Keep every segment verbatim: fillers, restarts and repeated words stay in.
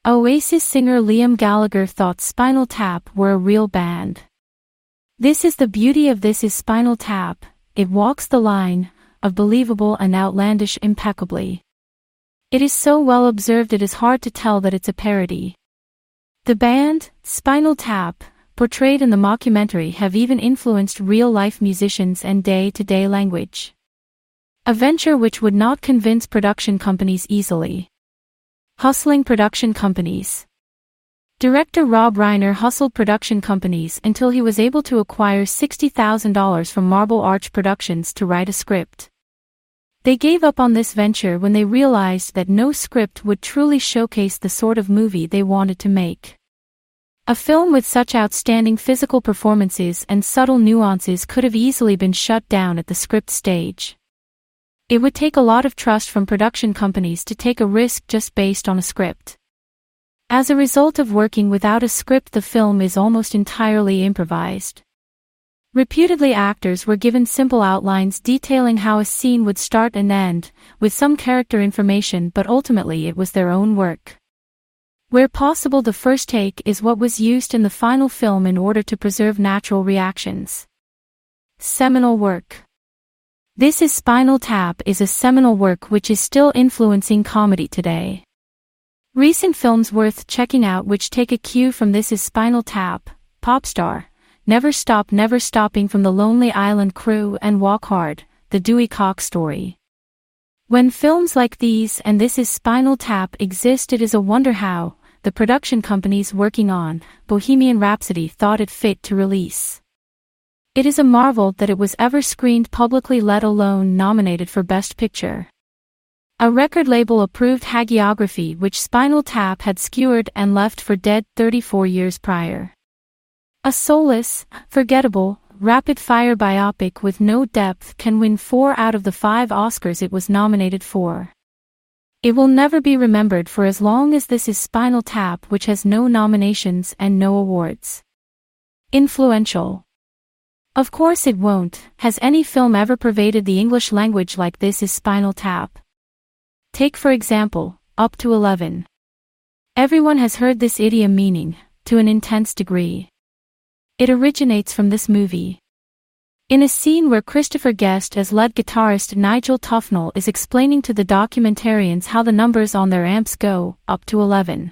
Oasis singer Liam Gallagher thought Spinal Tap were a real band. This is the beauty of This Is Spinal Tap, it walks the line of believable and outlandish impeccably. It is so well observed it is hard to tell that it's a parody. The band, Spinal Tap, portrayed in the mockumentary have even influenced real-life musicians and day-to-day language. A venture which would not convince production companies easily. Hustling production companies. Director Rob Reiner hustled production companies until he was able to acquire sixty thousand dollars from Marble Arch Productions to write a script. They gave up on this venture when they realized that no script would truly showcase the sort of movie they wanted to make. A film with such outstanding physical performances and subtle nuances could have easily been shut down at the script stage. It would take a lot of trust from production companies to take a risk just based on a script. As a result of working without a script, the film is almost entirely improvised. Reputedly, actors were given simple outlines detailing how a scene would start and end, with some character information, but ultimately it was their own work. Where possible, the first take is what was used in the final film in order to preserve natural reactions. Seminal work. This Is Spinal Tap is a seminal work which is still influencing comedy today. Recent films worth checking out which take a cue from This Is Spinal Tap: Popstar, Never Stop Never Stopping from the Lonely Island Crew, and Walk Hard, The Dewey Cox Story. When films like these and This Is Spinal Tap exist, it is a wonder how the production companies working on Bohemian Rhapsody thought it fit to release. It is a marvel that it was ever screened publicly, let alone nominated for Best Picture. A record label approved hagiography which Spinal Tap had skewered and left for dead thirty-four years prior. A soulless, forgettable, rapid-fire biopic with no depth can win four out of the five Oscars it was nominated for. It will never be remembered for as long as This Is Spinal Tap, which has no nominations and no awards. Influential. Of course it won't. Has any film ever pervaded the English language like This Is Spinal Tap? Take for example, Up to eleven. Everyone has heard this idiom meaning, to an intense degree. It originates from this movie. In a scene where Christopher Guest as lead guitarist Nigel Tufnell is explaining to the documentarians how the numbers on their amps go, up to eleven.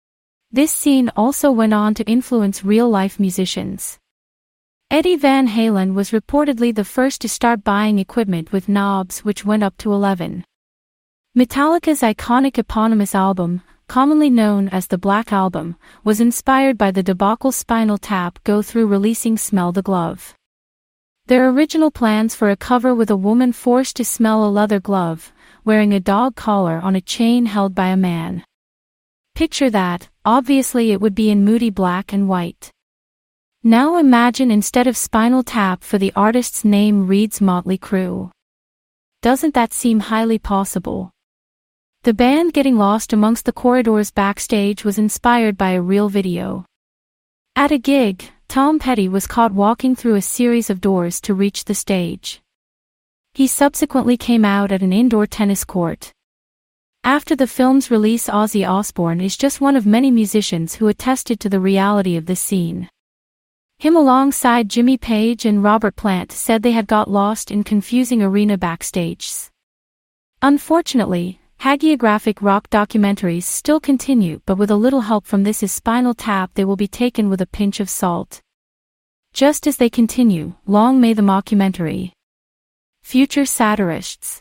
This scene also went on to influence real-life musicians. Eddie Van Halen was reportedly the first to start buying equipment with knobs which went up to eleven. Metallica's iconic eponymous album, commonly known as the Black Album, was inspired by the debacle Spinal Tap go through releasing Smell the Glove. Their original plans for a cover with a woman forced to smell a leather glove, wearing a dog collar on a chain held by a man. Picture that, obviously it would be in moody black and white. Now imagine instead of Spinal Tap for the artist's name reads Motley Crue. Doesn't that seem highly possible? The band getting lost amongst the corridors backstage was inspired by a real video. At a gig, Tom Petty was caught walking through a series of doors to reach the stage. He subsequently came out at an indoor tennis court. After the film's release, Ozzy Osbourne is just one of many musicians who attested to the reality of this scene. Him alongside Jimmy Page and Robert Plant said they had got lost in confusing arena backstages. Unfortunately, hagiographic rock documentaries still continue, but with a little help from This Is Spinal Tap they will be taken with a pinch of salt. Just as they continue, long may the mockumentary. Future satirists.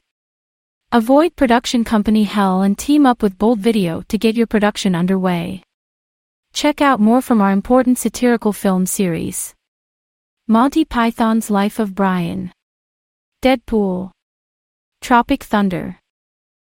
Avoid production company hell and team up with Bold Video to get your production underway. Check out more from our important satirical film series. Monty Python's Life of Brian. Deadpool. Tropic Thunder.